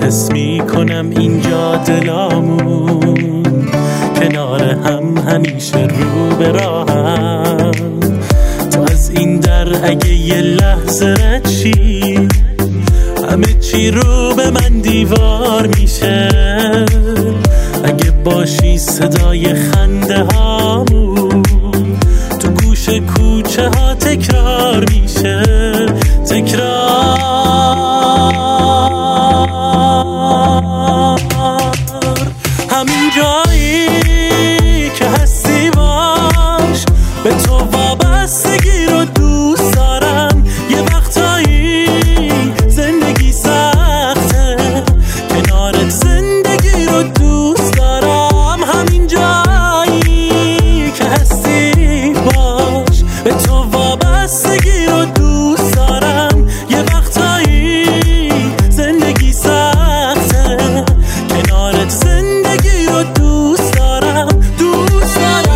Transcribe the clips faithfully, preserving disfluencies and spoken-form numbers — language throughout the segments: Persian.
حس می کنم اینجا دلامون کنار هم همیشه رو به راهم. تو از این در اگه یه لحظه رد شی همه چی رو به من دیوار میشه. اگه باشی صدای خنده هامون تو گوش کوچه ها تکرار میشه. تکرار همین جایی که هستی باش، به تو وابستگی رو دوست دارم. یه وقتایی زندگی سخته، کنارت زندگی رو دوست دارم. همین جایی که هستی باش، به تو وابستگی رو دوست دارم. یه وقتایی زندگی سخته، کنارت زندگی رو دوست دارم. دوست دارم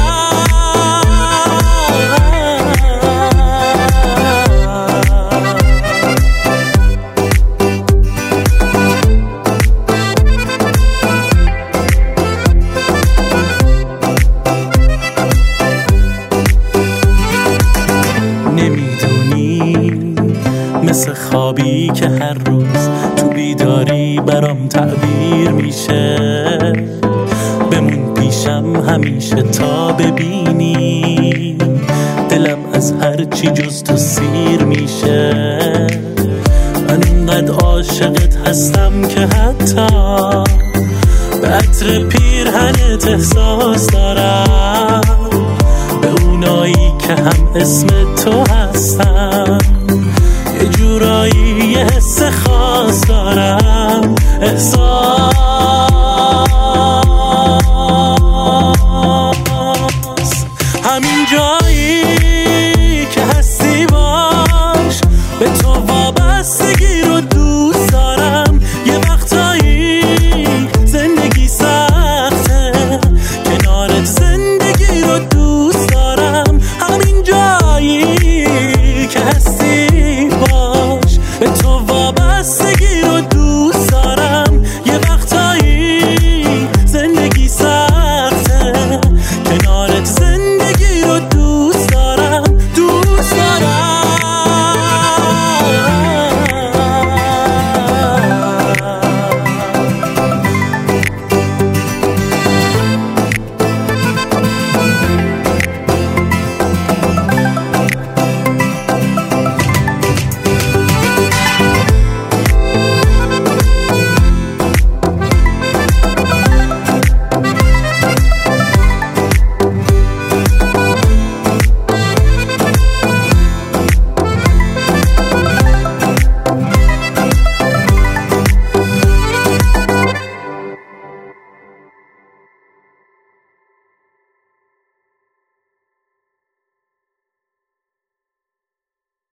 نمیدونی مثل خوابی که هر روز تو بیداری برام تعبیر میشه. بمون پیشم همیشه تا ببینی دلم از هر چی جز تو سیر میشه. من اینقدر عاشقت هستم که حتی به عطر پیرهنت احساس دارم. به اونایی که هم اسم تو هستن یه جورایی یه حس خاص دارم. احساس